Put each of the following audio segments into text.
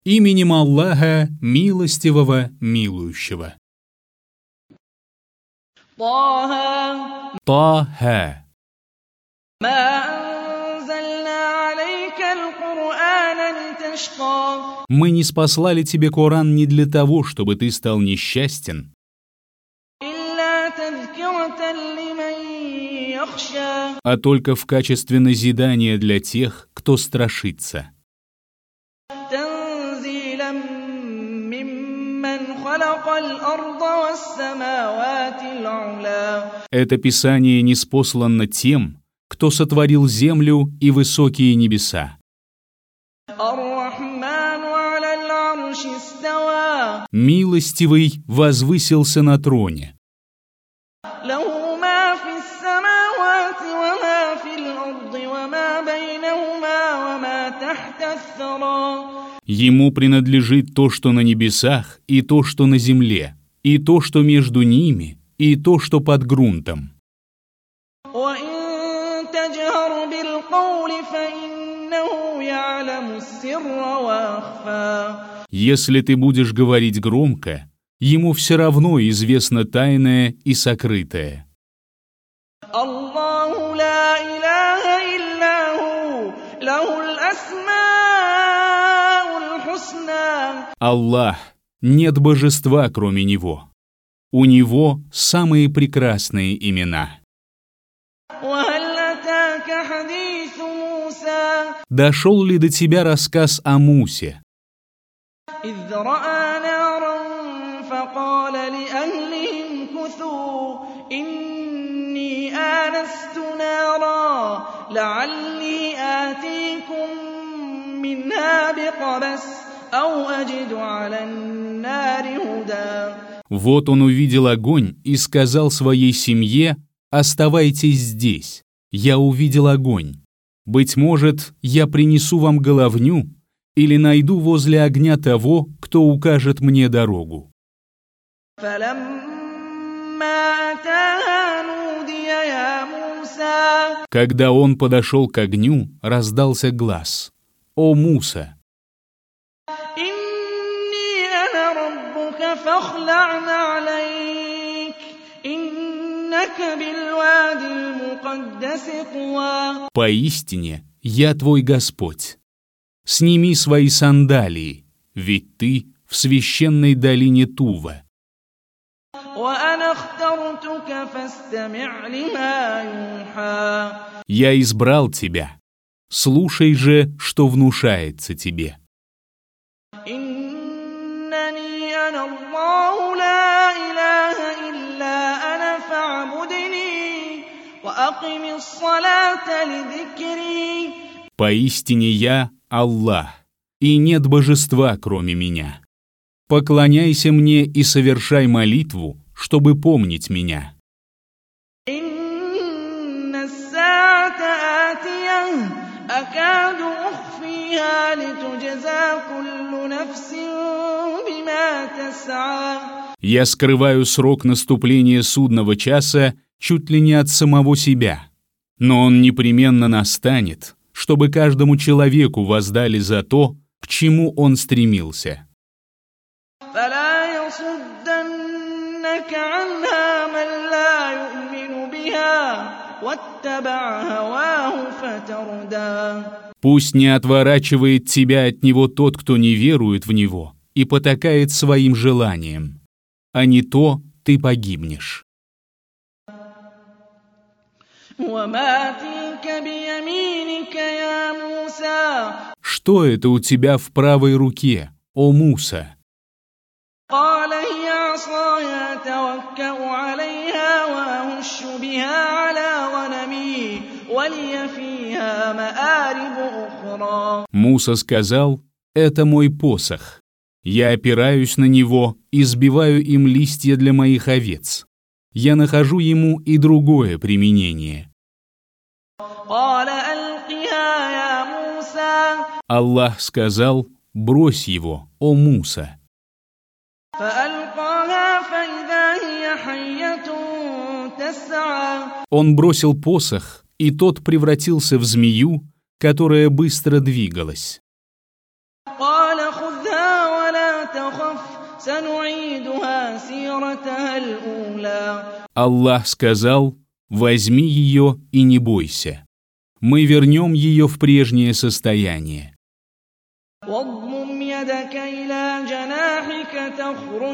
Именем Аллаха, милостивого, милующего. Таха. Мы не спаслали тебе Коран не для того, чтобы ты стал несчастен, а только в качестве назидания для тех, кто страшится. Это Писание ниспослано тем, кто сотворил землю и высокие небеса. Милостивый возвысился на троне. Ему принадлежит то, что на небесах, и то, что на земле, и то, что между ними, и то, что под грунтом. Если ты будешь говорить громко, ему все равно известно тайное и сокрытое. Аллаху ла иляха илляху, лахул асмауль хусна. Аллах, нет божества, кроме Него. У Него самые прекрасные имена. Дошел ли до тебя рассказ о Мусе? Вот он увидел огонь и сказал своей семье: «Оставайтесь здесь, я увидел огонь. Быть может, я принесу вам головню или найду возле огня того, кто укажет мне дорогу». Когда он подошел к огню, раздался глас: «О Муса! Поистине, я твой Господь. Сними свои сандалии, ведь ты в священной долине Тува. Я избрал тебя. Слушай же, что внушается тебе». Поистине я Аллах, и нет божества, кроме меня. Поклоняйся мне и совершай молитву, чтобы помнить меня. Я скрываю срок наступления судного часа чуть ли не от самого себя, но он непременно настанет, чтобы каждому человеку воздали за то, к чему он стремился. Пусть не отворачивает тебя от него тот, кто не верует в него и потакает своим желанием, а не то ты погибнешь. Что это у тебя в правой руке, о Муса? Муса сказал: «Это мой посох. Я опираюсь на него и сбиваю им листья для моих овец. Я нахожу ему и другое применение». Аллах сказал: «Брось его, о Муса». Он бросил посох, и тот превратился в змею, которая быстро двигалась. تخف سنعيدها سيرتها الأولى. Аллах сказал: возьми ее и не бойся. Мы вернем ее в прежнее состояние. واضمم يدك إلى جناحك تخرج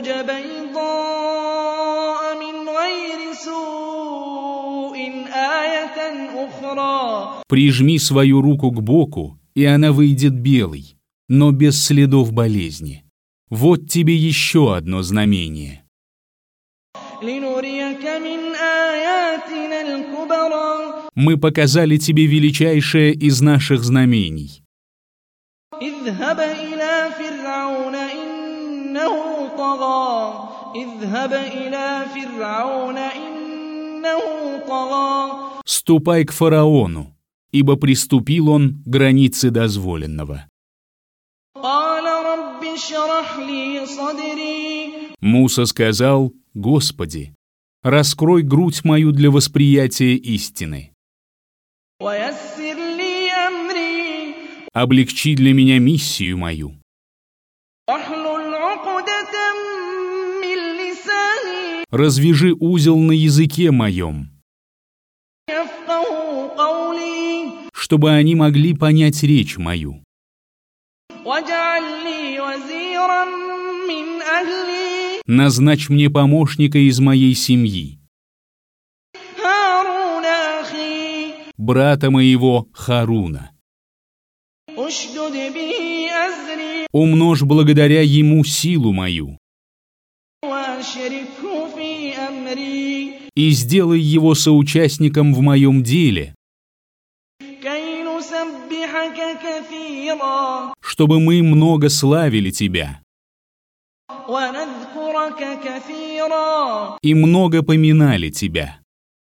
بيضاء من غير سوء آية أخرى. Прижми свою руку к боку, и она выйдет белой, но без следов болезни. Вот тебе еще одно знамение. لنريك من آياتنا الكبرى. Мы показали тебе величайшее из наших знамений. اذهب إلى فرعون إنه طغى. اذهب إلى فرعون إنه طغى. Ступай к фараону, ибо приступил он к границе дозволенного. قال رب اشرح لي صدري. Муса сказал: Господи, раскрой грудь мою для восприятия истины. ويسر لي أمري. Облегчи для меня миссию мою. واحلل عقدة من لساني Развяжи узел на языке моем, يفقهوا قولي. чтобы они могли понять речь мою. واجعل لي وزيرا من أهلي. Назначь мне помощника из моей семьи, هارون أخي. брата моего Харуна. اشدد به أزري. Умножь благодаря ему силу мою, وأشركه في أمري. и сделай его соучастником в моем деле, كي نسبحك كثيرا. чтобы мы много славили тебя ونذكرك كثيرا. и много поминали тебя.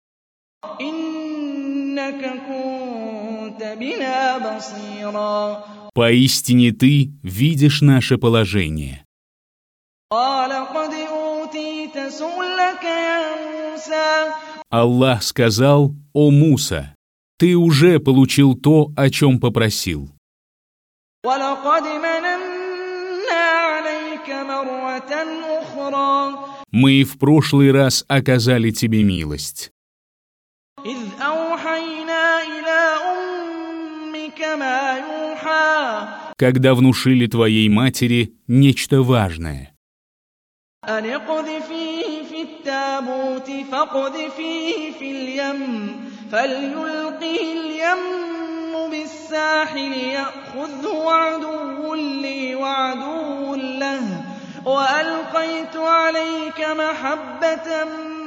إنك كنت بنا بصيرا. Поистине ты видишь наше положение. قال قد أوتيت سؤلك يا موسى. Аллах сказал: о Муса, ты уже получил то, о чем попросил. ولقد مننا عليك مرة أخرى. Мы и в прошлый раз оказали тебе милость, إذ أوحينا إلى أمك ما يوحى. когда внушили твоей матери нечто важное. أن اقذفيه في التابوت فاقذفيه في اليم فليلقه اليم بالساحل يأخذه عدو لي وعدو له وألقيت عليك محبة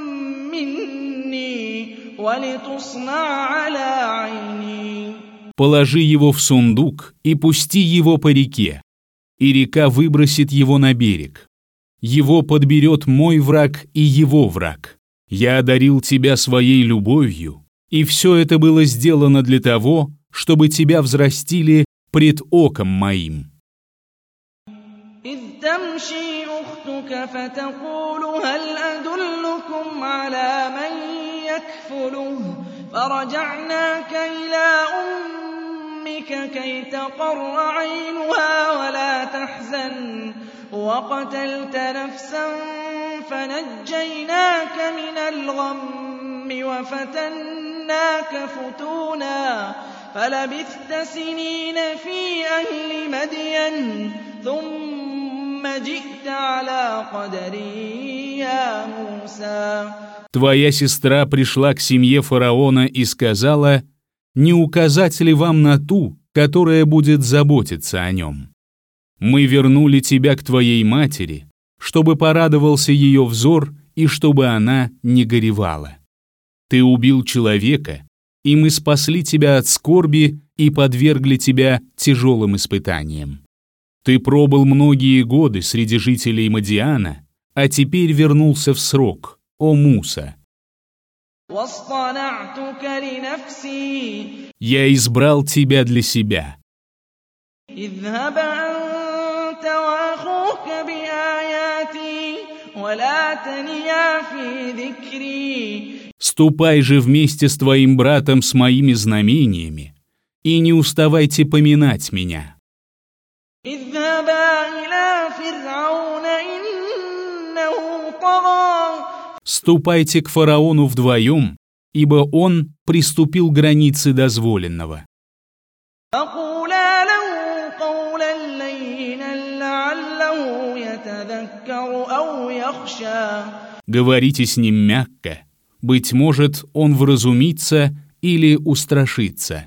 مني ولتصنع على عيني. Положи его в сундук и пусти его по реке, и река выбросит его на берег. Его подберет мой враг и его враг. Я одарил тебя своей любовью, и все это было сделано для того, чтобы тебя взрастили пред оком моим. إذ تمشي أختك فتقول هل أدلكم على من يكفله فرجعناك إلى أمك كي تقر عينها ولا تحزن وقتلت نفسا فنجيناك من الغم وفتناك فتونا فلبثت سنين في أهل مدين ثم جئت على قدر يا موسى. Твоя сестра пришла к семье фараона и сказала: не указать ли вам на ту, которая будет заботиться о нем? Мы вернули тебя к твоей матери, чтобы порадовался ее взор и чтобы она не горевала. Ты убил человека, и мы спасли тебя от скорби и подвергли тебя тяжелым испытаниям. Ты пробыл многие годы среди жителей Мадиана, а теперь вернулся в срок, о Муса. واصطنعتك لنفسي. Я избрал тебя для себя. اذهب أنت وأخوك بآياتي ولا تنيا في ذكري. Ступай же вместе с твоим братом с моими знамениями, и не уставайте поминать меня. اذهبا إلى فرعون Ступайте к фараону вдвоем, ибо он приступил к границе дозволенного. فقولا له قولا لينا لعله يتذكر أو يخشى. Говорите с ним мягко, быть может, он вразумится или устрашится.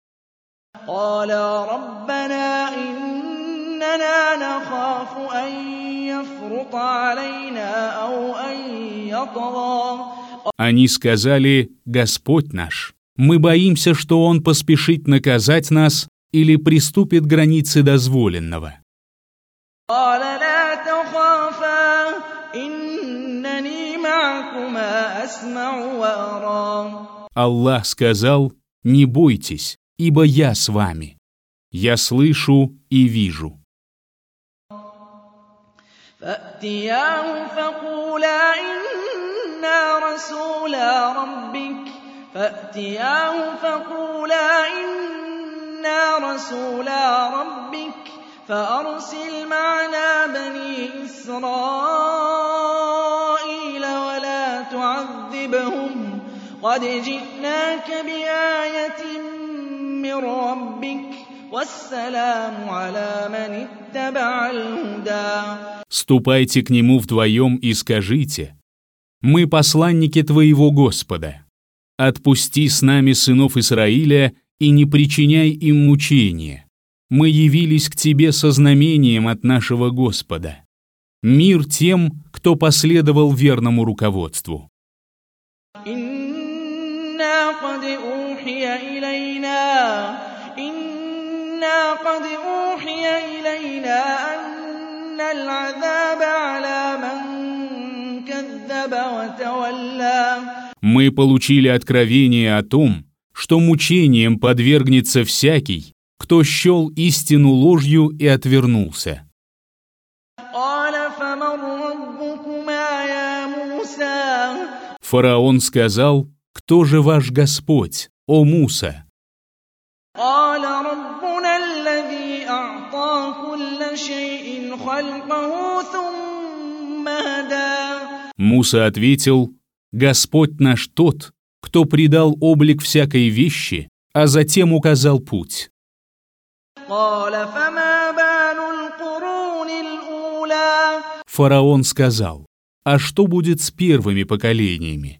قالا ربنا إننا نخاف أن يفرط علينا أو أن يطغى. Они сказали: «Господь наш, мы боимся, что он поспешит наказать нас или приступит к границе дозволенного». قال لا تخافا إنني معكما أسمع وأرى. Аллах сказал: «Не бойтесь, ибо я с вами. Я слышу и вижу». فأتياه فقولا إنا رسولا ربك فأرسل معنا بني إسرائيل ولا تعذبهم قد جئناك بآية من ربك والسلام على من اتبع الهدى. Ступайте к нему вдвоем и скажите: «Мы посланники твоего Господа. Отпусти с нами сынов Израиля и не причиняй им мучения. Мы явились к тебе со знамением от нашего Господа. Мир тем, кто последовал верному руководству». إنا قد أوحي إلينا أن العذاب على من كذب وتولى. Мы получили откровение о том, что мучением подвергнется всякий, кто счел истину ложью и отвернулся. Фараон сказал: «Кто же ваш Господь, о Муса?» Муса ответил: «Господь наш тот, кто придал облик всякой вещи, а затем указал путь». Фараон сказал: «А что будет с первыми поколениями?»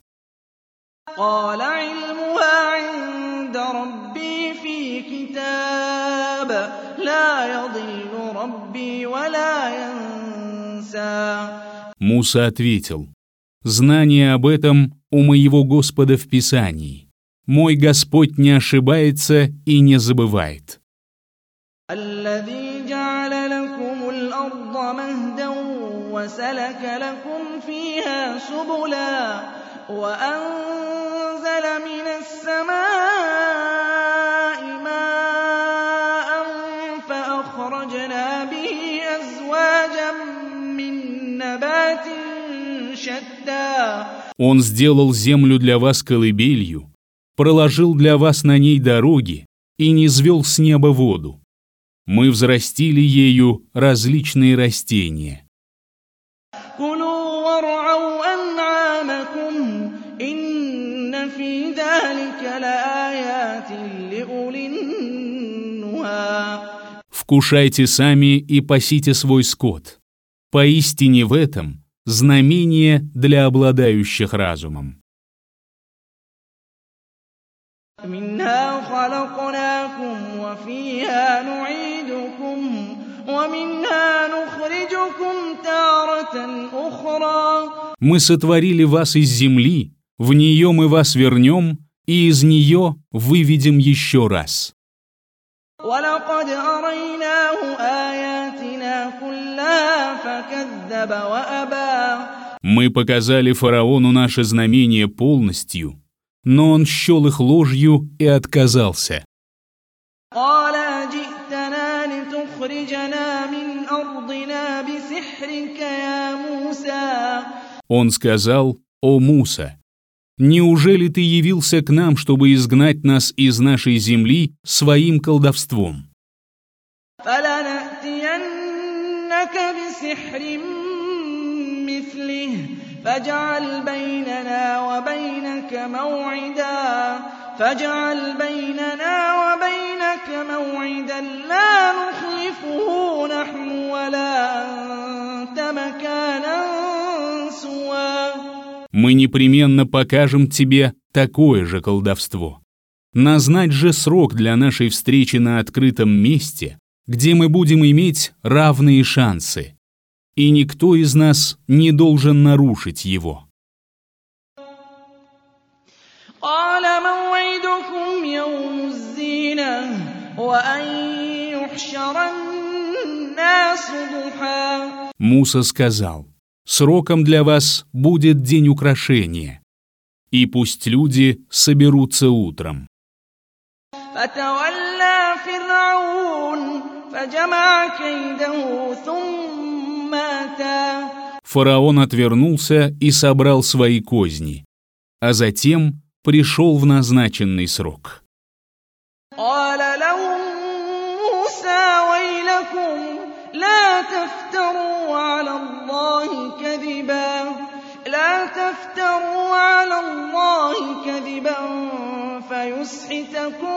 Муса ответил: «Знание об этом у моего Господа в Писании. Мой Господь не ошибается и не забывает». وسلك لكم فيها سبلا وأنزل من السماء ماء فأخرجنا به أزواجا من نبات شتى. Он сделал землю для вас колыбелью, проложил для вас на ней дороги и низвел с неба воду. Мы взрастили ею различные растения. Вкушайте сами и пасите свой скот. Поистине в этом знамение для обладающих разумом. Мы сотворили вас из земли, в нее мы вас вернем, и из нее выведем еще раз. Мы показали фараону наше знамение полностью, но он счел их ложью и отказался. Он сказал: «О Муса, неужели ты явился к нам, чтобы изгнать нас из нашей земли своим колдовством?» فاجعل بيننا وبينك موعدا لا نخلفه نحن ولا أنت مكانا سوى. Мы непременно покажем тебе такое же колдовство. Назначь же срок для нашей встречи на открытом месте, где мы будем иметь равные шансы, и никто из нас не должен нарушить его. قال موعدكم يوم الزينة وأن يحشر الناس ضحى. Муса сказал: «Сроком для вас будет день украшения, и пусть люди соберутся утром». فتولى فرعون فجمع كيده ثم أتى. Фараон отвернулся и собрал свои козни, а затем пришел в назначенный срок. قال لهم موسى ويلكم لا تفتروا على الله كذبا فيسحتكم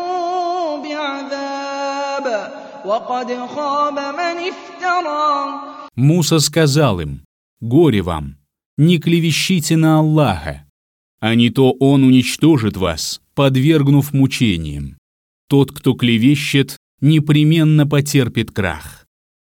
بعذاب وقد خاب من افترى. Муса сказал им: «Горе вам, не клевещите на Аллаха, а не то Он уничтожит вас, подвергнув мучениям. Тот, кто клевещет, непременно потерпит крах».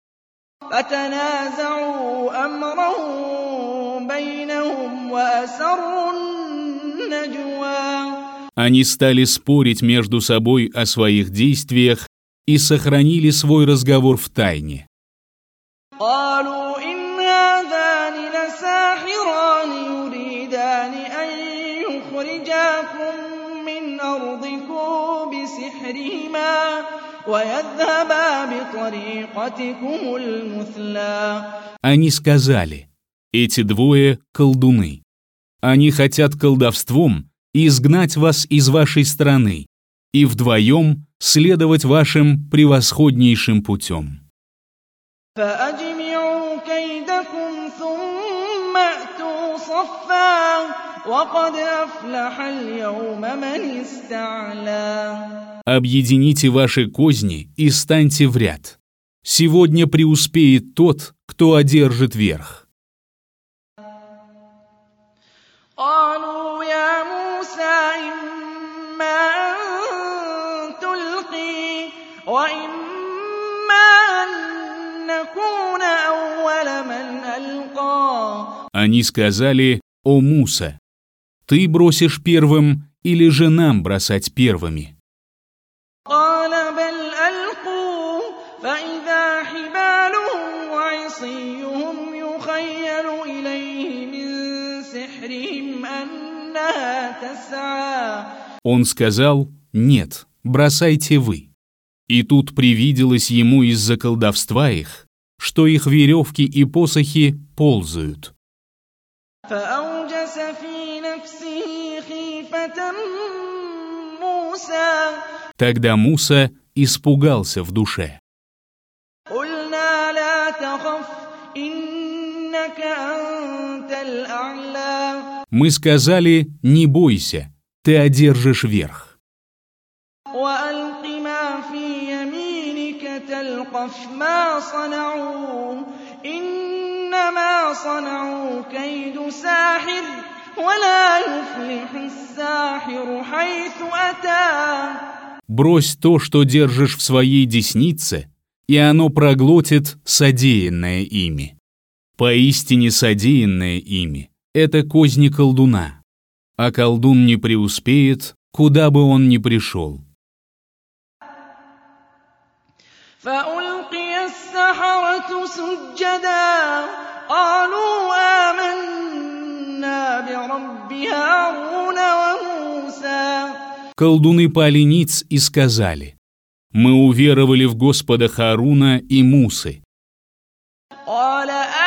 فتنازعوا أمرهم بينهم وأسروا النجوى. Они стали спорить между собой о своих действиях и сохранили свой разговор в тайне. قالوا إن هذان لساحران يريدان أن يخرجاكم من أرضكم بسحرهما ويذهبا بطريقتكم المثلى. Они сказали: «Эти двое — колдуны. Они хотят колдовством изгнать вас из вашей страны и вдвоем следовать вашим превосходнейшим путем». فأجمعوا كيدكم ثم أتوا صفا وقد أفلح اليوم من استعلى. Объедините ваши козни и станьте в ряд. Сегодня преуспеет тот, кто одержит верх. قالوا يا موسى إما أن تلقي وإما أن نكون أول من ألقى. Они сказали: «О Муса, ты бросишь первым или же нам бросать первыми?» قال بل ألقوا فإذا حبالهم وعصيهم يخيل إليه من سحرهم أنها تسعى. Он сказал: «Нет, бросайте вы». И тут привиделось ему из-за колдовства их, что их веревки и посохи ползают. فأوجس في نفسه خيفة موسى. Тогда Муса испугался в душе. قلنا لا تخف إنك أنت الأعلى. Мы сказали: «Не бойся, ты одержишь верх». وألق ما في يمينك تلقف ما صنعوا إنما صنعوا كيد ساحر ولا يفلح الساحر حيث أتى. Брось то, что держишь в своей деснице, и оно проглотит содеянное ими. Поистине содеянное ими — это козни колдуна, а колдун не преуспеет, куда бы он ни пришел. فألقي السحرة سجدا قالوا آمنا برب هارون وموسى. Колдуны пали ниц и сказали: «Мы уверовали в Господа Хааруна и Мусы». قال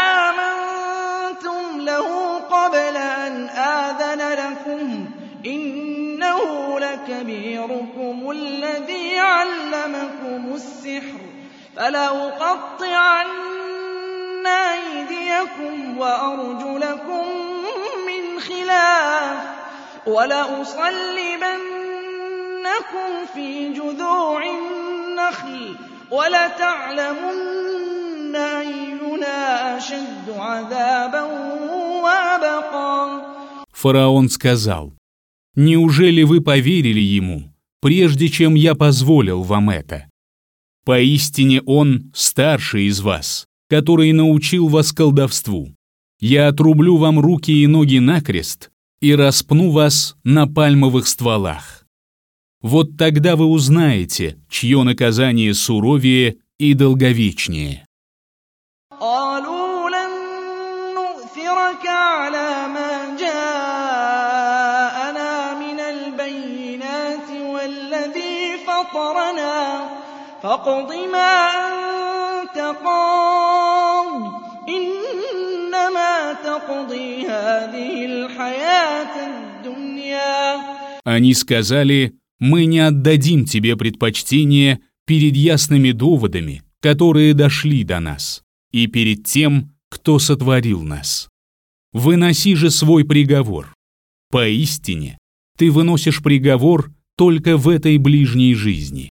آمنتم له قبل أن آذن لكم إنه لكبيركم الذي علمكم السحر فلأقطعن أيديكم وأرجلكم الخلاف وَلَأُصَلِّبَنَّكُمْ فِي جُذُوعِ النَّخْلِ وَلَتَعْلَمُنَّ أَيُّنَا أَشَدُّ عَذَابًا وَأَبْقَىٰ. Фараон сказал: «Неужели вы поверили ему, прежде чем я позволил вам это? Поистине он старший из вас, который научил вас колдовству. Я отрублю вам руки и ноги накрест и распну вас на пальмовых стволах. Вот тогда вы узнаете, чье наказание суровее и долговечнее». قَالُوا لَن نُّؤْثِرَكَ عَلَىٰ مَا جَاءَنَا مِنَ الْبَيِّنَاتِ وَالَّذِي فَطَرَنَا فَاقْضِ مَا أَنتَ قَاضٍ إِنَّمَا تَقْضِي هَٰذِهِ الْحَيَاةَ الدُّنْيَا. Они сказали: «Мы не отдадим тебе предпочтение перед ясными доводами, которые дошли до нас, и перед тем, кто сотворил нас. Выноси же свой приговор. Поистине, ты выносишь приговор только в этой ближней жизни».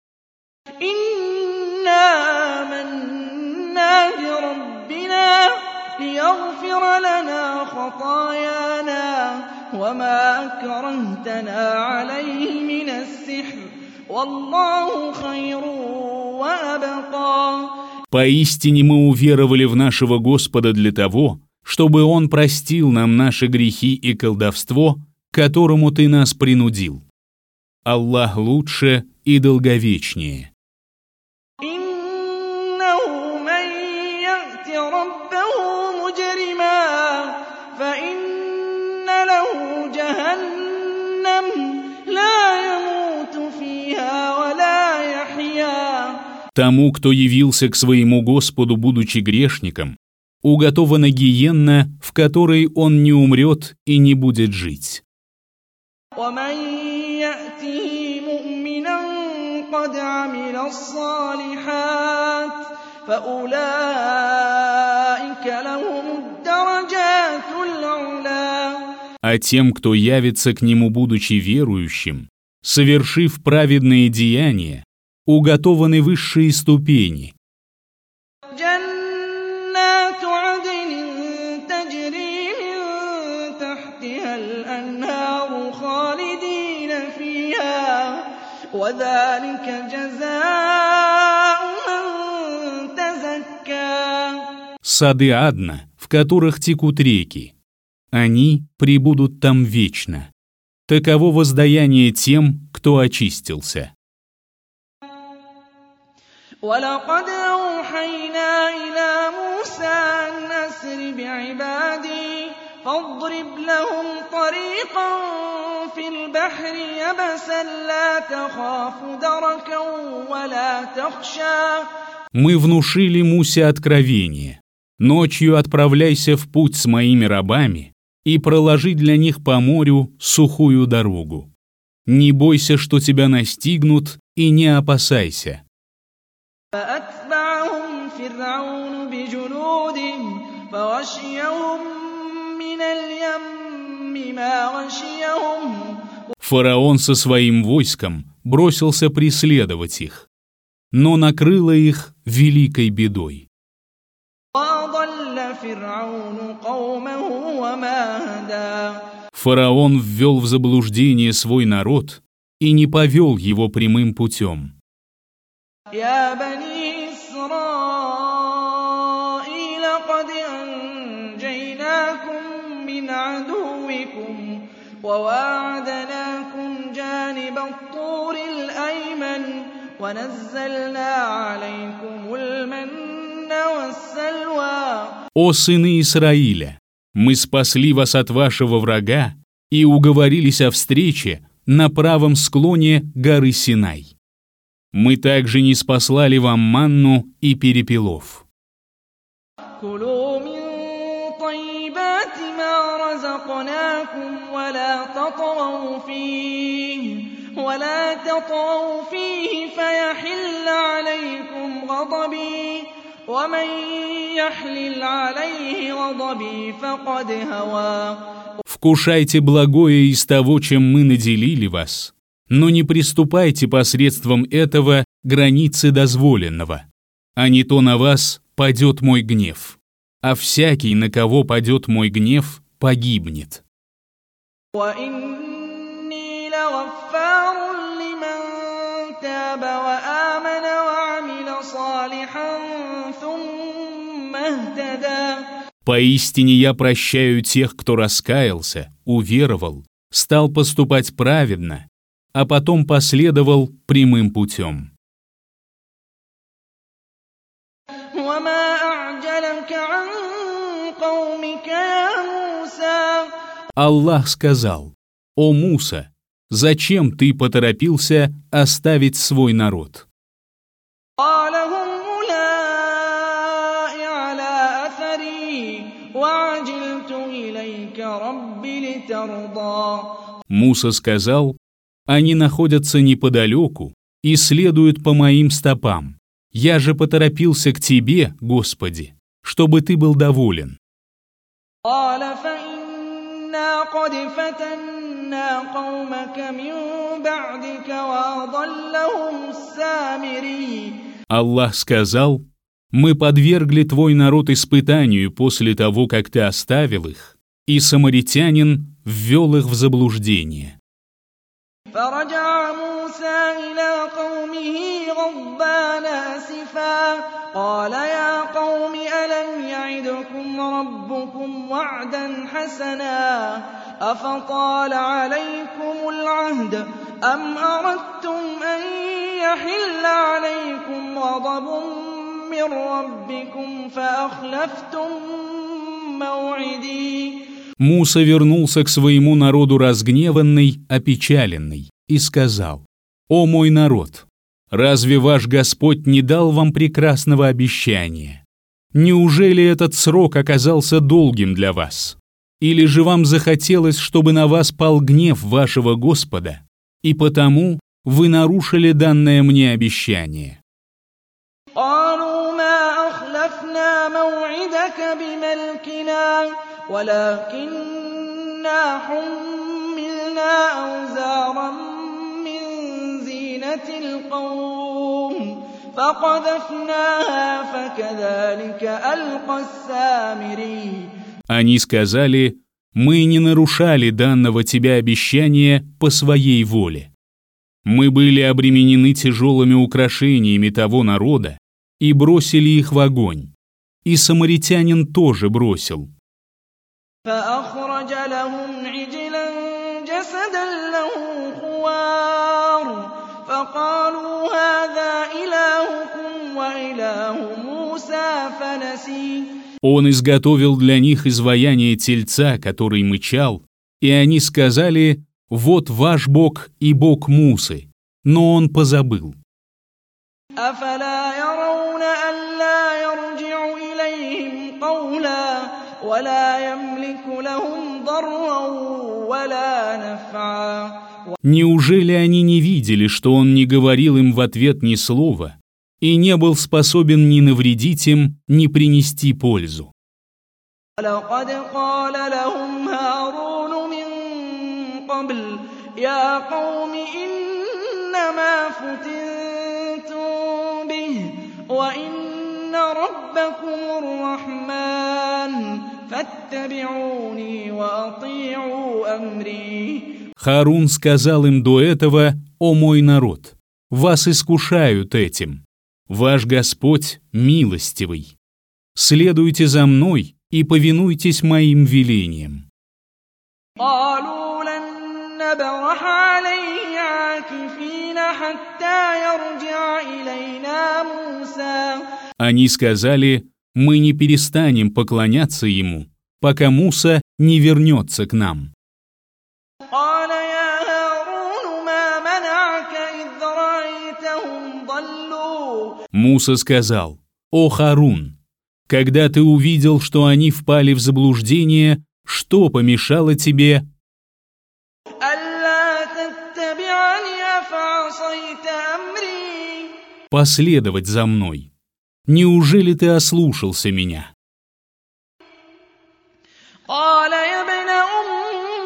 إِنَّا آمَنَّا بِرَبِّنَا لِيَغْفِرَ لَنَا خَطَايَانَا وَمَا أَكْرَهْتَنَا عَلَيْهِ مِنَ السِّحْرِ وَاللَّهُ خَيْرٌ وَأَبْقَىٰ. Поистине мы уверовали в нашего Господа для того, чтобы Он простил нам наши грехи и колдовство, к которому ты нас принудил. Аллах лучше и долговечнее. إِنَّهُ مَن يَأْتِ رَبَّهُ مُجْرِمًا فَإِنَّ لَهُ جَهَنَّمَ لَا يَمُوتُ فِيهَا وَلَا يَحْيَىٰ. Тому, кто явился к своему Господу, будучи грешником, уготована гиенна, в которой он не умрет и не будет жить. وَمَن يَأْتِهِ مُؤْمِنًا قَدْ عَمِلَ الصَّالِحَاتِ فَأُولَٰئِكَ لَهُمُ الدَّرَجَاتُ الْعُلَىٰ. А тем, кто явится к нему, будучи верующим, совершив праведные деяния, уготованы высшие ступени. جَنَّاتُ عَدْنٍ تَجْرِي مِن تَحْتِهَا الْأَنْهَارُ خَالِدِينَ فِيهَا وَذَٰلِكَ جَزَاءُ مَن تَزَكَّىٰ. Сады Адна, в которых текут реки. Они пребудут там вечно. Таково воздаяние тем, кто очистился. وَلَقَدْ أَوْحَيْنَا إِلَىٰ مُوسَىٰ أَنْ أَسْرِ بِعِبَادِي فَاضْرِبْ لَهُمْ طَرِيقًا فِي الْبَحْرِ يَبَسًا لَّا تَخَافُ دَرَكًا وَلَا تَخْشَىٰ. Мы внушили Мусе откровение. Ночью отправляйся в путь с моими рабами и проложи для них по морю сухую дорогу. Не бойся, что тебя настигнут, и не опасайся. فَأَتْبَعَهُمْ فِرْعَوْنُ بِجُنُودِهِ فَغَشِيَهُم مِّنَ الْيَمِّ مَا غَشِيَهُمْ. Фараон со своим войском бросился преследовать их, но накрыло их великой бедой. وَأَضَلَّ فِرْعَوْنُ قَوْمَهُ وَمَا هَدَىٰ. Фараон ввел в заблуждение свой народ и не повел его прямым путем. يَا بَنِي إِسْرَائِيلَ قَدْ أَنجَيْنَاكُم مِّنْ عَدُوِّكُمْ وَوَاعَدْنَاكُمْ جَانِبَ الطُّورِ الْأَيْمَنِ وَنَزَّلْنَا عَلَيْكُمُ الْمَنَّ وَالسَّلْوَىٰ. «О сыны Израиля, мы спасли вас от вашего врага и уговорились о встрече на правом склоне горы Синай. Мы также не спаслали вам манну и перепелов». كُلُوا مِن طَيِّبَاتِ مَا رَزَقْنَاكُمْ وَلَا تَطْغَوْا فِيهِ فَيَحِلَّ عَلَيْكُمْ غَضَبِي وَمَن يَحْلِلْ عَلَيْهِ غَضَبِي فَقَدْ هَوَىٰ. В Вкушайте благое из того, чем мы наделили вас, но не приступайте посредством этого границы дозволенного, а не то на вас падет мой гнев, а всякий, на кого падет мой гнев, погибнет. وَإِنِّي لَغَفَّارٌ لِّمَن تَابَ وَآمَنَ وَعَمِلَ صَالِحًا ثُمَّ اهْتَدَىٰ. Поистине я прощаю тех, кто раскаялся, уверовал, стал поступать праведно, а потом последовал прямым путем. وَمَا أَعْجَلَكَ عَن قَوْمِكَ يَا مُوسَىٰ. Аллах сказал: «О Муса, зачем ты поторопился оставить свой народ?» قَالَ هُمْ أُولَاءِ عَلَىٰ أَثَرِي وَعَجِلْتُ إِلَيْكَ رَبِّ لِتَرْضَىٰ. Муса сказал: «Они находятся неподалеку и следуют по моим стопам. Я же поторопился к тебе, Господи, чтобы ты был доволен». قَالَ فَإِنَّا قَدْ فَتَنَّا قَوْمَكَ مِن بَعْدِكَ وَأَضَلَّهُمُ السَّامِرِيُّ. Аллах сказал: «Мы подвергли твой народ испытанию после того, как ты оставил их, и самаритянин ввел их в заблуждение». فَرَجَعَ مُوسَىٰ إِلَىٰ قَوْمِهِ غَضْبَانَ أَسِفًا قَالَ يَا قَوْمِ أَلَمْ يَعِدْكُمْ رَبُّكُمْ وَعْدًا حَسَنًا أَفَطَالَ عَلَيْكُمُ الْعَهْدُ أَمْ أَرَدتُّمْ أَن يَحِلَّ عَلَيْكُمْ غَضَبٌ مِّن رَّبِّكُمْ فَأَخْلَفْتُم مَّوْعِدِي. Муса вернулся к своему народу разгневанный, опечаленный, и сказал: «О мой народ, разве ваш Господь не дал вам прекрасного обещания? Неужели этот срок оказался долгим для вас? Или же вам захотелось, чтобы на вас пал гнев вашего Господа, и потому вы нарушили данное мне обещание?» قَالُوا مَا أَخْلَفْنَا مَوْعِدَكَ بِمَلْكِنَا وَلَٰكِنَّا حُمِّلْنَا أَوْزَارًا مِّن زِينَةِ الْقَوْمِ فَقَذَفْنَاهَا فَكَذَٰلِكَ أَلْقَى السَّامِرِيُّ. Они сказали: «Мы не нарушали данного тебе обещания по своей воле. Мы были обременены тяжелыми украшениями того народа и бросили их в огонь, и самаритянин тоже бросил». فَأَخْرَجَ لَهُمْ عِجْلًا جَسَدًا لَّهُ خُوَارٌ فَقَالُوا هَٰذَا إِلَٰهُكُمْ وَإِلَٰهُ مُوسَىٰ فَنَسِيَ. Он изготовил для них изваяние тельца, который мычал, и они сказали: «Вот ваш Бог и Бог Мусы», но он позабыл. أَفَلَا يَرَوْنَ أَلَّا يَرْجِعُ إِلَيْهِمْ قَوْلًا وَلَا يَمْلِكُ لَهُمْ ضَرًّا وَلَا نَفْعًا. Неужели они не видели, что он не говорил им в ответ ни слова и не был способен ни навредить им, ни принести пользу? وَلَقَدْ قَالَ لَهُمْ هَارُونُ مِن قَبْلُ يَا قَوْمِ إِنَّمَا فُتِنتُم بِهِ وَإِنَّ رَبَّكُمُ الرَّحْمَٰنُ فَاتَّبِعُونِي وَأَطِيعُوا أَمْرِي. Харун сказал им до этого: «О мой народ, вас искушают этим. Ваш Господь милостивый. Следуйте за мной и повинуйтесь моим велениям». قَالُوا لَن نَّبْرَحَ عَلَيْهِ عَاكِفِينَ حَتَّىٰ يَرْجِعَ إِلَيْنَا مُوسَىٰ. Они сказали: «Мы не перестанем поклоняться ему, пока Муса не вернется к нам». قَالَ يَا هَارُونُ مَا مَنَعَكَ إِذْ رَأَيْتَهُمْ ضَلُّوا. Муса сказал: «О Харун, когда ты увидел, что они впали в заблуждение, что помешало тебе أَلَّا تَتَّبِعَنِ أَفَعَصَيْتَ أَمْرِي. последовать за мной? Неужели ты ослушался меня?» قَالَ يَا ابْنَ أُمَّ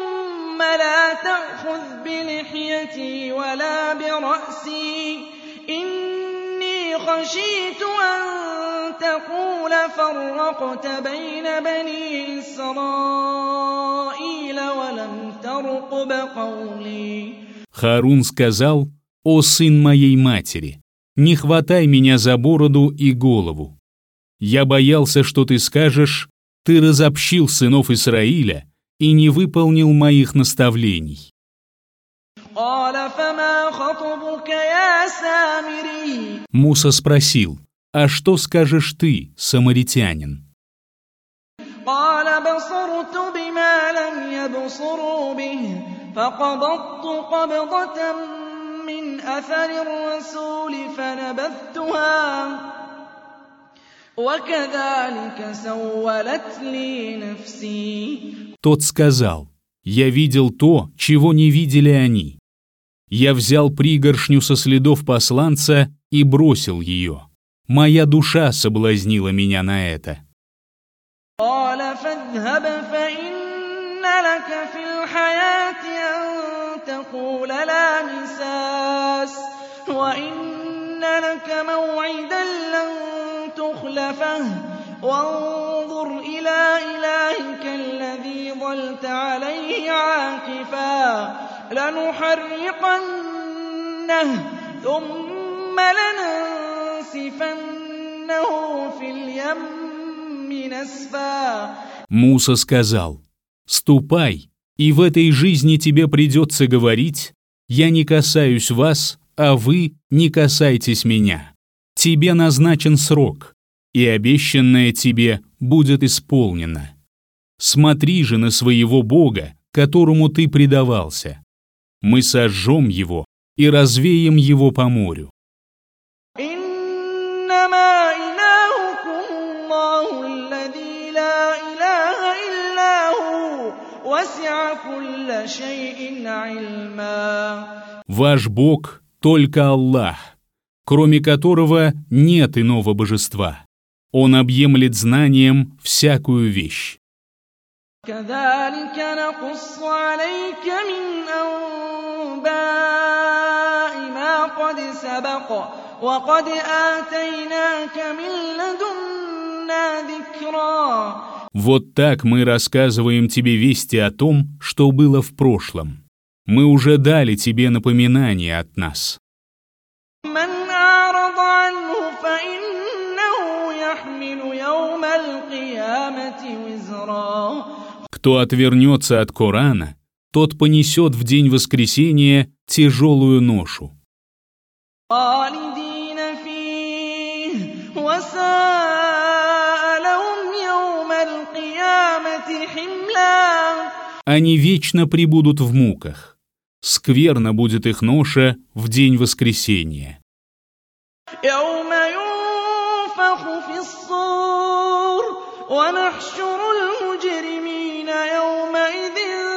تأخذ بلحيتي ولا برأسي إني خشيت أن تقول فرقت بين بني إسرائيل ولم ترقب قولي. Хаарун сказал: «О сын моей матери, не хватай меня за бороду и голову. Я боялся, что ты скажешь: ты разобщил сынов Исраиля и не выполнил моих наставлений». Муса спросил: «А что скажешь ты, самаритянин?» فقبضت قبضة من أثر الرسول فنبذتها وكذلك سولت لي نفسي. Тот сказал: «Я видел то, чего не видели они. Я взял пригоршню со следов посланца и бросил ее. Моя душа соблазнила меня на это». قال فاذهب فإن لك في الحياة أن تقول لا مساس وإن لك موعدا لن تخلفه وانظر إلى إلهك الذي ظلت عليه عاكفا لنحرقنه ثم لننسفنه في اليم نسفا. Муса сказал: «Ступай, и в этой жизни тебе придется говорить: я не касаюсь вас, а вы не касайтесь меня. Тебе назначен срок, и обещанное тебе будет исполнено. Смотри же на своего Бога, которому ты предавался. Мы сожжем его и развеем его по морю». Ваш Бог только Аллах, кроме которого нет иного божества. Он объемлет знанием всякую вещь. كذلك نقص عليك من أنباء ما قد سبق وقد آتيناك من لدنا ذكرا. Вот так мы рассказываем тебе вести о том, что было в прошлом. Мы уже дали тебе напоминание от нас. من أعرض عنه فإنه يحمل يوم القيامة وزرا. Кто отвернется от Корана, тот понесет в день воскресения тяжелую ношу. خالدين فيه وساء لهم يوم القيامة حملا. Они вечно пребудут в муках. Скверно будет их ноша в день воскресения. يوم ينفخ في الصور ونحشر المجرمين يومئذ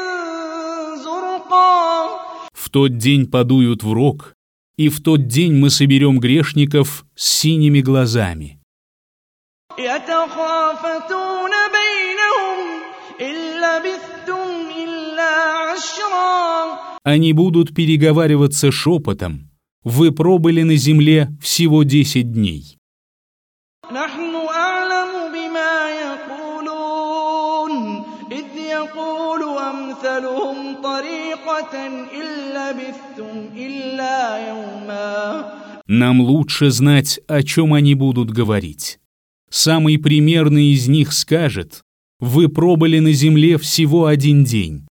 زرقا. В тот день подуют в рог, и в тот день мы соберем грешников с синими глазами. يتخافتون بينهم إن لبثتم إلا عشرا. Они будут переговариваться шепотом: вы пробыли на земле всего 10 дней. نحن أعلم بما يقولون إذ يقول أمثلهم طريقة إن لبثتم إلا يوما. Нам лучше знать, о чем они будут говорить. Самый примерный из них скажет: вы пробыли на земле всего 1 день.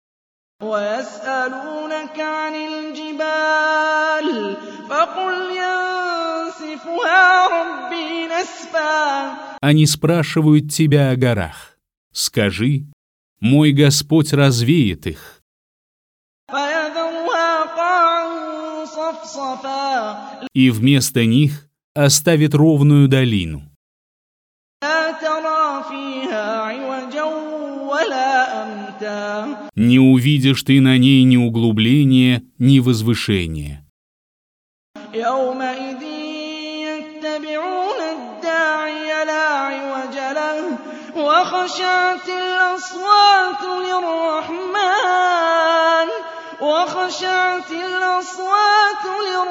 ويسألونك عن الجبال فقل ينسفها ربي نسفا. Они спрашивают тебя о горах. Скажи: мой Господь развеет их. فيذرها قاعا صفصفا. И вместо них оставит ровную долину. لا ترى فيها عوجا ولا أمتا. Не увидишь ты на ней ни углубления, ни возвышения. يومئذ يتبعون الداعي لا عوج له وخشعت الأصوات للرحمن وخشعت الأصوات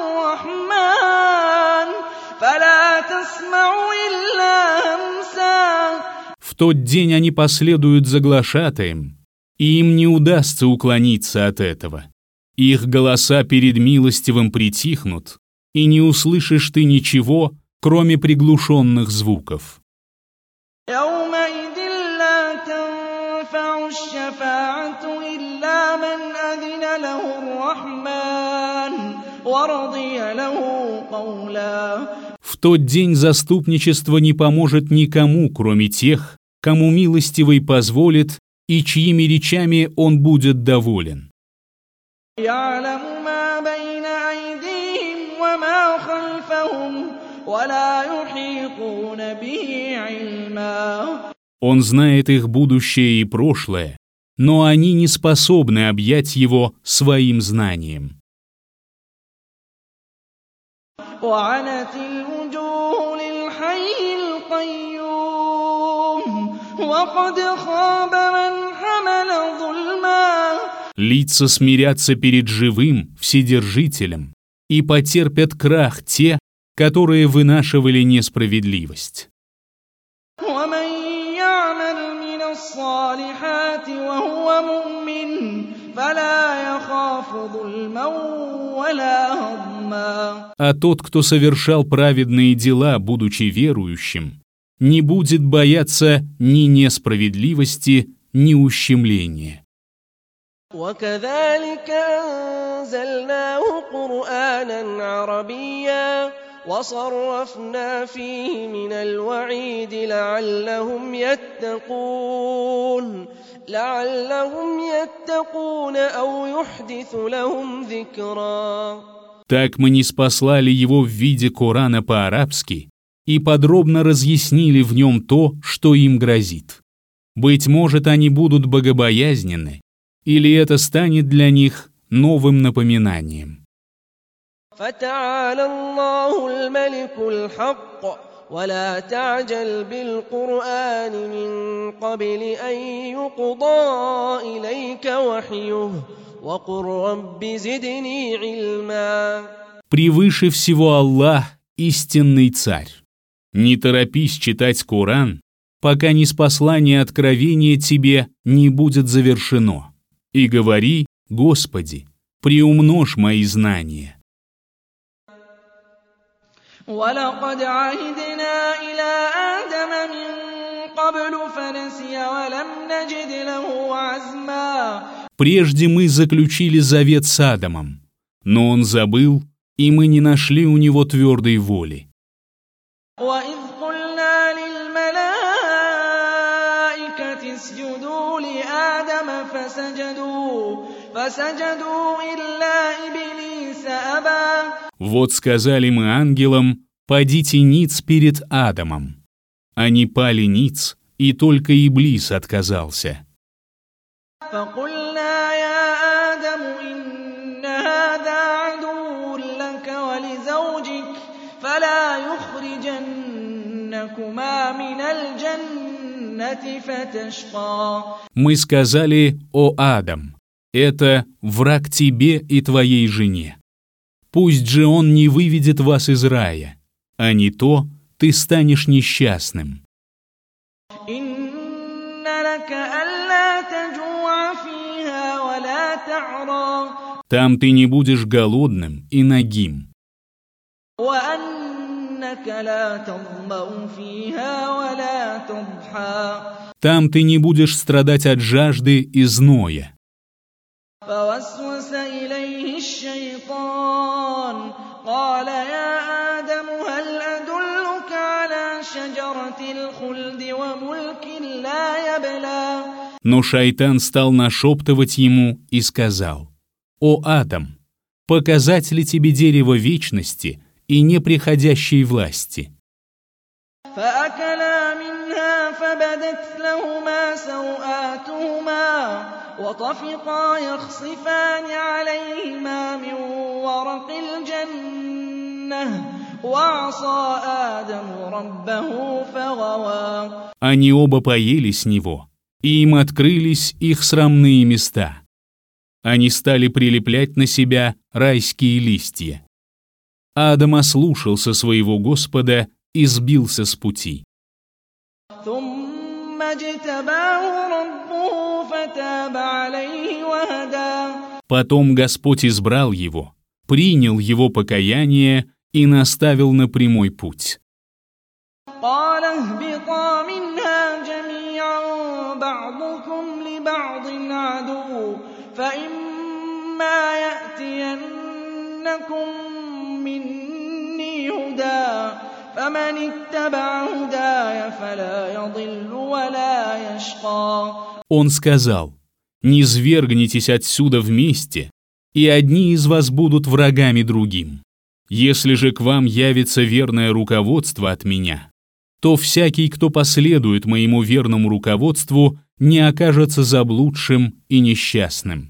للرحمن فلا تسمع إلا همسا. В тот день они последуют за глашатаем, и им не удастся уклониться от этого. Их голоса перед милостивым притихнут, и не услышишь ты ничего, кроме приглушенных звуков. يومئذ لا تنفع الشفاعة إلا من أذن له الرحمن ورضي له قولا. В тот день заступничество не поможет никому, кроме тех, кому милостивый позволит и чьими речами он будет доволен. يعلم ما بين أيديهم وما خلفهم ولا يحيطون به علما. Он знает их будущее и прошлое, но они не способны объять его своим знанием. وعنت الوجوه للحي القيوم وقد خاب من حمل ظلما. Лица смирятся перед живым, вседержителем, и потерпят крах те, которые вынашивали несправедливость. ومن يعمل من الصالحات وهو مؤمن فلا يخاف ظلما ولا هضما. А тот, кто совершал праведные дела, будучи верующим, не будет бояться ни несправедливости, ни ущемления. وكذلك أنزلناه قرآنا عربيا وصرفنا فيه من الوعيد لعلهم يتقون أو يحدث لهم ذكرا. Так мы ниспослали его в виде Корана по-арабски и подробно разъяснили в нем то, что им грозит. Быть может, они будут богобоязненны, или это станет для них новым напоминанием. فتعالى الله الملك الحق ولا تعجل بالقرآن من قبل أن يقضى إليك وحيه وقل رب زدني علما. Превыше всего Аллах, истинный царь. Не торопись читать Коран, пока ниспослание откровения тебе не будет завершено. И говори: Господи, приумножь мои знания. ولقد عهدنا إلى آدم من قبل فنسي ولم نجد له عزما. Прежде мы заключили завет с Адамом, но он забыл, и мы не нашли у него твердой воли. وإذ قلنا للملائكة اسجدوا لآدم فسجدوا إلا إبليس أبى. Вот сказали мы ангелам: падите ниц перед Адамом. Они пали ниц, и только Иблис отказался. فقلنا يا آدم إن هذا عدو لك ولزوجك فلا يخرجنكما من الجنة فتشقى. Мы сказали: о Адам, это враг тебе и твоей жене. Пусть же он не выведет вас из рая, а не то ты станешь несчастным. Там ты не будешь голодным и нагим. Там ты не будешь страдать от жажды и зноя. فوسوس إليه الشيطان قال يا آدم هل أدلك على شجرة الخلد وملك لا يبلى. Но шайтан стал нашептывать ему и сказал: «О Адам, показать ли тебе дерево вечности и неприходящей власти?» فأكلا منها فبدت لهما سوآتهما وطفقا يخصفان عليهما من ورق الجنة وعصى آدم ربه فغوى. Они оба поели с него, и им открылись их срамные места. Они стали прилеплять на себя райские листья. Адам ослушался своего Господа и сбился с пути. Потом Господь избрал его, принял его покаяние и наставил на прямой путь. Он сказал: «Не свергнитесь отсюда вместе, и одни из вас будут врагами другим. Если же к вам явится верное руководство от меня, то всякий, кто последует моему верному руководству, не окажется заблудшим и несчастным».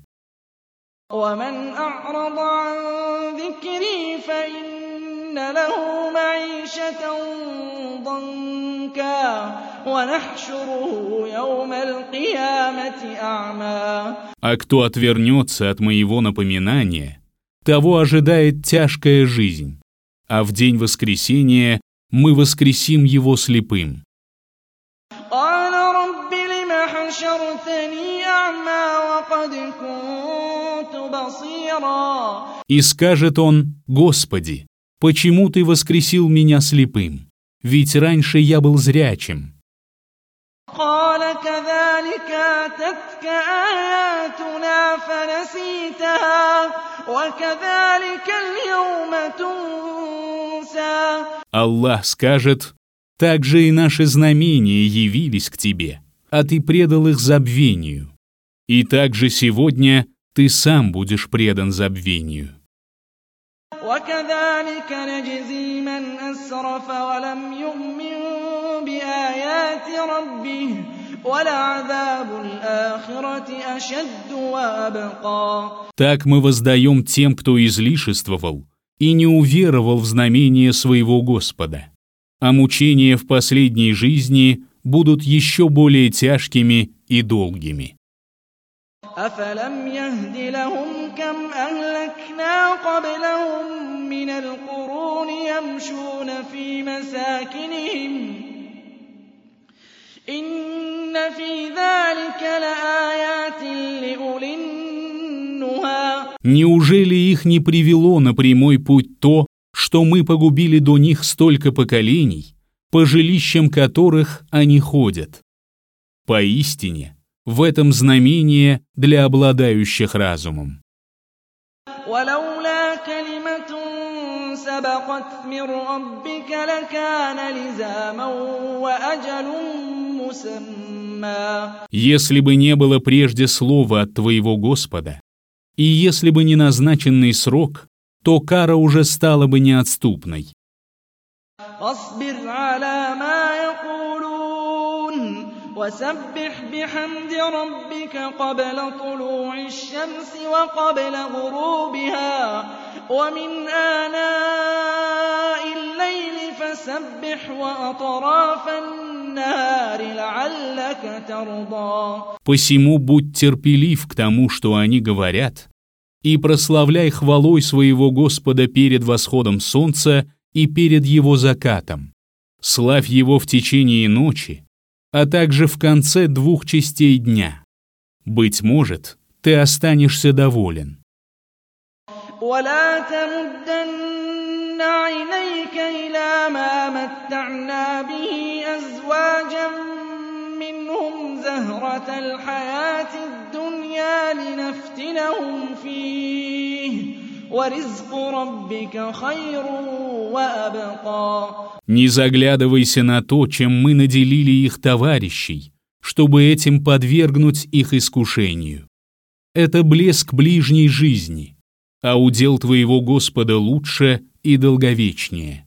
А кто отвернется от моего напоминания, того ожидает тяжкая жизнь, а в день воскресения мы воскресим его слепым. И скажет он: «Господи, почему ты воскресил меня слепым? Ведь раньше я был зрячим». Аллах скажет: «Так же и наши знамения явились к тебе, а ты предал их забвению. И также сегодня ты сам будешь предан забвению». Так мы воздаем тем, кто излишествовал и не уверовал в знамение своего Господа, а мучения в последней жизни будут еще более тяжкими и долгими. أفلم يهد لهم كم أهلكنا قبلهم من القرون يمشون في مساكنهم إن في ذلك لآيات لأولي النهى. Неужели их не привело на прямой путь то, что мы погубили до них столько поколений, по жилищам которых они ходят? Поистине, в этом знамение для обладающих разумом. Если бы не было прежде слова от твоего Господа, и если бы не назначенный срок, то кара уже стала бы неотступной. وسبح بحمد ربك قبل طلوع الشمس وقبل غروبها ومن آناء الليل فسبح وأطراف النهار لعلك ترضى. Посему будь терпелив к тому, что они говорят, и прославляй хвалой своего Господа перед восходом солнца и перед его закатом. Славь его в течение ночи, а также в конце двух частей дня. Быть может, ты останешься доволен. Не заглядывайся на то, чем мы наделили их товарищей, чтобы этим подвергнуть их искушению. Это блеск ближней жизни, а удел твоего Господа лучше и долговечнее.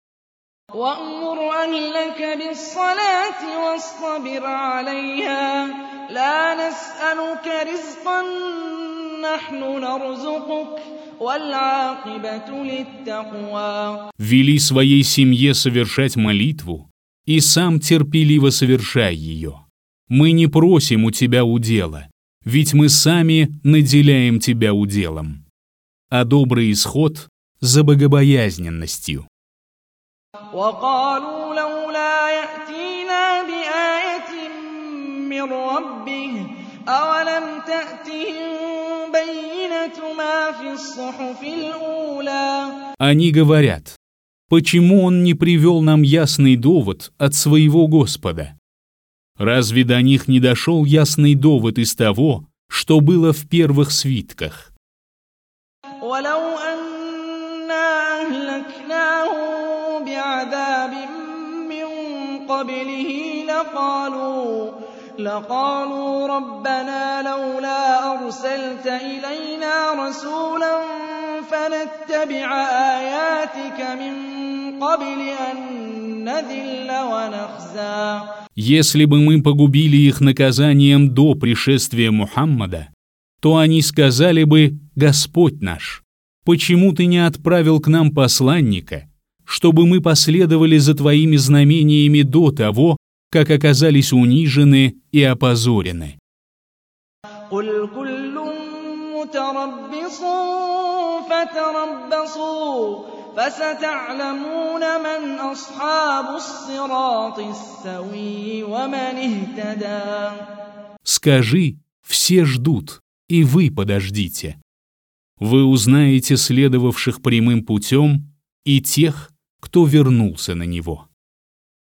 Вели своей семье совершать молитву, и сам терпеливо совершай ее. Мы не просим у тебя удела, ведь мы сами наделяем тебя уделом. А добрый исход за богобоязненностью. وقالوا لولا يأتينا بآية من ربه أولم تأتهم بينة ما في الصحف الأولى. Они говорят: почему он не привел нам ясный довод от своего Господа? Разве до них не дошел ясный довод из того, что было в первых свитках? ولو أنا أهلكناهم بعذاب من قبله لقالوا ربنا لولا أرسلت إلينا رسولا فنتبع آياتك من قبل أن نذل ونخزى. Если бы мы погубили их наказанием до пришествия Мухаммада, то они сказали бы: Господь наш, почему ты не отправил к нам посланника, чтобы мы последовали за твоими знамениями до того, как оказались унижены и опозорены? قل كل متربص فتربصوا فستعلمون من أصحاب الصراط السوي ومن اهتدى. Скажи: все ждут, и вы подождите. Вы узнаете следовавших прямым путем и тех, кто вернулся на него.